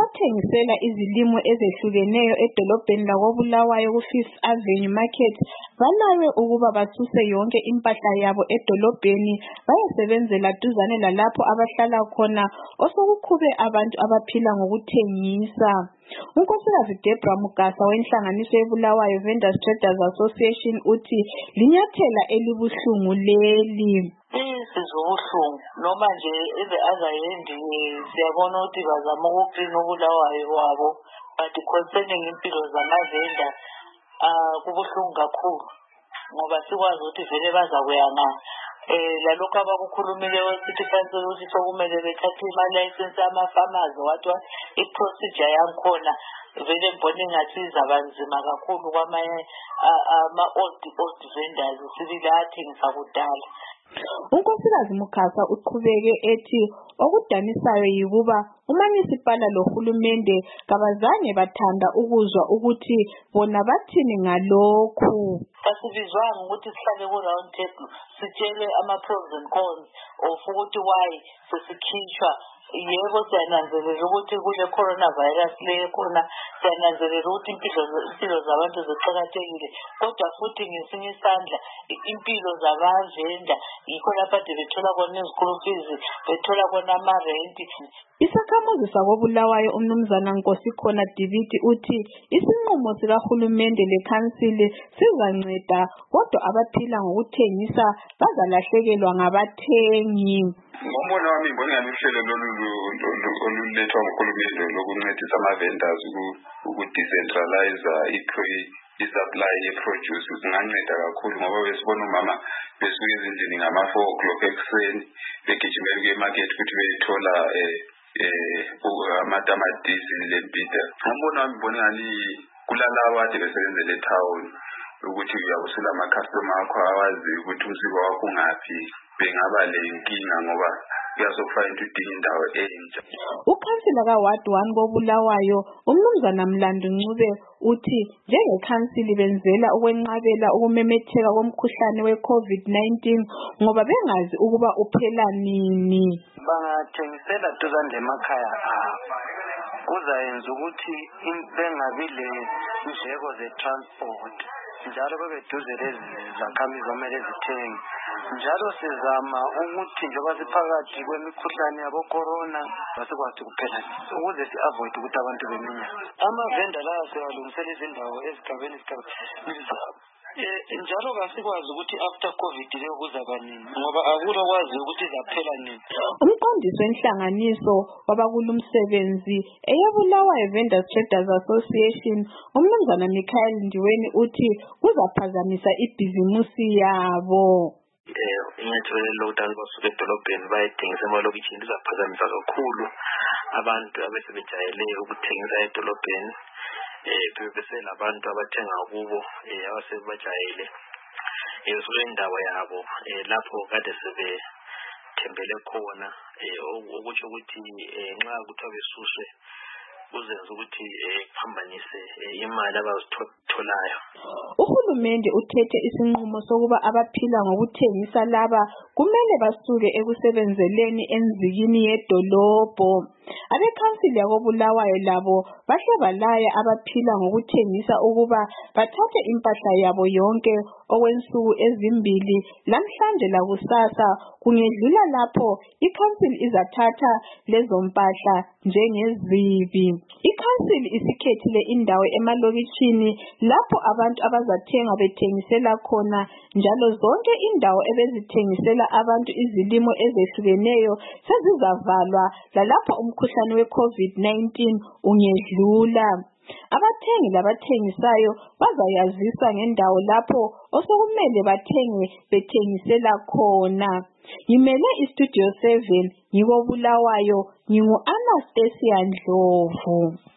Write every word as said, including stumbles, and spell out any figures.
abathengisela izilimo ezehlukeneyo edolobheni lakoBulawayo ku Fifth Avenue Market balawe ukuba basuse yonke impahla yabo edolobheni bayesebenzela duzane lalapho abahlala khona osokukhube abantu abaphila ngokuthengisa. Unkosikazi Deborah Mugasa wenhlanganiso yeBulawayo Vendors Traders Association uthi linyathela elibuhlungu leli. Sizobuhlungu noma nje eze azayendi siyabona ukuthi bazama ukuklina uBulawayo wabo, but concerning impilo zamavenda ah kubuhlungu kakhulu ngoba sikwazi ukuthi vele bazakuya nga eh lalokho abakukhulumile weCity Council ukuthi sokumele bethathe ama-license ama-farmers wathi i-procedure yankhona vele mbona ngathi izabanzima kakhulu kwamanye ama-old old vendors sibili athengisa kudala. Unkosikazi Mugasa uqhubeke ethi okudanisayo yikuba uMunicipal lohulumende kabazange bathanda ukuzwa ukuthi bona bathini ngalokhu. Asibizwanga ukuthi sihlale ku round table sitshele ama-pros and cons of ukuthi why sesikhishwa. Yebo siyananzelela ukuthi kule coronavirus le khona, siyananzelela ukuthi impilo impilo zabantu ziqhakathekile, kodwa futhi ngesinye isandla impilo zabavenda yikho lapha bethola khona izikolo fees, bethola khona ama-rent. Isakhamuzi sakoBulawayo umnumzana Nkosikhona Dividi uthi isinqumo sikahulumende lekhansili sizanceda kodwa abaphila ngokuthengisa bazalahlekelwa ngabathengi. Ngombono wami ngibona uhlelo lolu olulethwa nguhulumende lokuncedisa ama-vendors uku-decentralize i-supply ye-produce zinganceda kakhulu ngoba besibona umama besuke ezindlini ngama-four o'clock ekuseni begijimela ukuya emarket ukuthi beyithola amatamatisi lembida. Ngombono wami ngibona ngani kulalabo ade besebenzela etown ukuthi uyabusula ama-customer akho awazi ukuthi umsiko wakho ungaphi bengaba le inkinga ngoba uyazofana udinga indawo entsha. Ukhansila kaWard one koBulawayo umnumzana Mlando Ncube uthi njengekhansili benzela ukwenqabela ukumemetheka komkhuhlane we-COVID nineteen ngoba bengazi ukuba uphela nini. Bangathengisela duzane emakhaya abo kuzayenza ukuthi bengabi le ndleko ze-transport njalo bebeduze lezi zakhamizi omele zithenge. Njalo sizama ukuthi njengoba siphakathi kwemikhuhlane yabo corona basikwazi kuphela ukuze si-avoid ukuthi abantu beminyane. Ama-vendor lawa siyalungisela izindawo ezigabeni ezigabeni njalo kasikwazi ukuthi after COVID leyo kuzaba nini ngoba akula kwazi ukuthi izaphela nini. Umqondisi wenhlanganiso wabakulumsebenzi eyeBulawayo Vendors Traders Association umnumzana Michael Ndiweni uthi kuzaphazamisa ibhizimusi yabo. Eh inyathelo lokuqala basuke edolobheni bayithengisa emalokishini lizaphazamisa kakhulu abantu abasebejayele ukuthengisa edolobheni. Eh bese labantu abathenga kubo eh abasebajayele eh so indawo yabo eh lapho kade sebe thembele khona eh ukuthi ukuthi nxa kuthi abesuswe kuzenza ukuthi kuphambanise imali abazitholayo. Uhulumende uthethe isinqumo sokuba abaphila ngokuthengisa laba kumele basuke ekusebenzeleni enzikini yedolobho. Abekhansili yakoBulawayo labo bahle balaya abaphila ngokuthengisa ukuba bathathe impahla yabo yonke okwensuku ezimbili lamhlanje lakusasa kungedlula lapho ikhansili izathatha lezo mpahla njengezibi. Ikhansili isikhethile indawo emalokishini lapho abantu abazathenga bethengisela khona njalo zonke indawo ebezithengisela abantu izilimo ezehlukeneyo sezizavalwa lalapho umkhuhlane we-COVID nineteen ungedlula. Abathengi labathengisayo bazayazisa ngendawo lapho osokumele bathenge bethengisela khona. Ngimele iStudio seven ngikoBulawayo ngingu Anastasia Ndlovu.